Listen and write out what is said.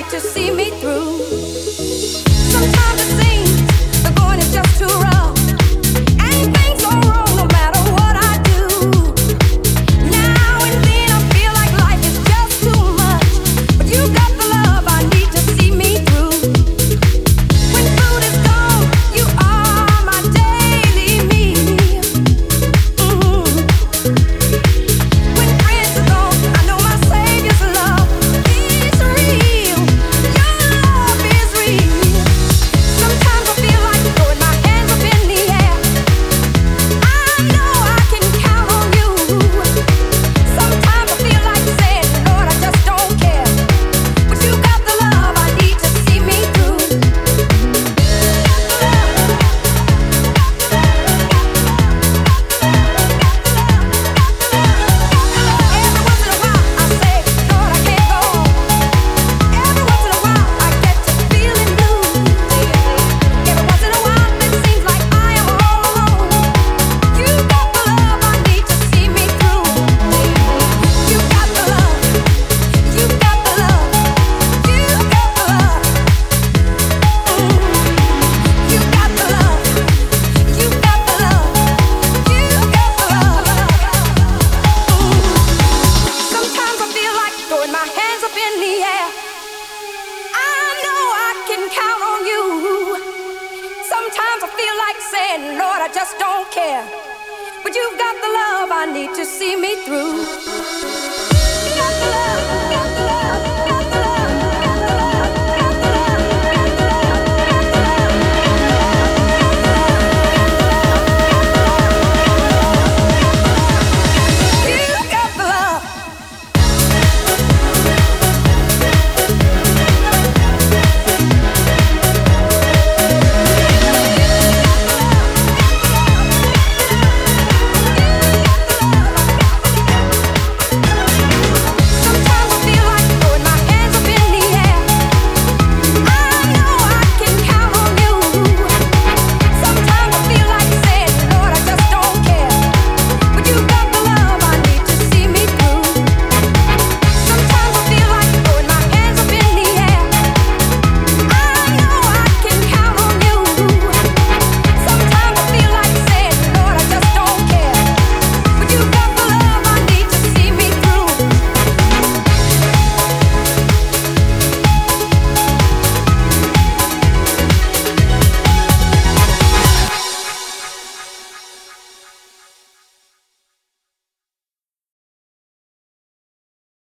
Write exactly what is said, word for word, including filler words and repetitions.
need to see me through. Sometimes it seems the going is just too rough, and things go wrong no matter what I do. Now and then I feel like life is just too much, but you got the love I need to see me through. When food is gone, you are my daily meal. Mm-hmm. When friends are gone, I know my Savior's love is real. Your love is real. Sometimes I feel like throwing my hands up in the air. I know I can count on you. Sometimes I feel like saying, Lord, I just don't care. But you got the love I need to see me through. Every once in a while I say, Lord, I can't go on. Every once in a while I get to feeling blue. Every once in a while it seems like I am all alone. You got the love I need to see me through. You got the love. You got the love. You got the love. You got the love. You got the love. You got the love. Sometimes I feel like throwing my hands up in the air. I know I can count on you. Sometimes I feel like saying, Lord, I just don't care. But you've got the love I need to see me through.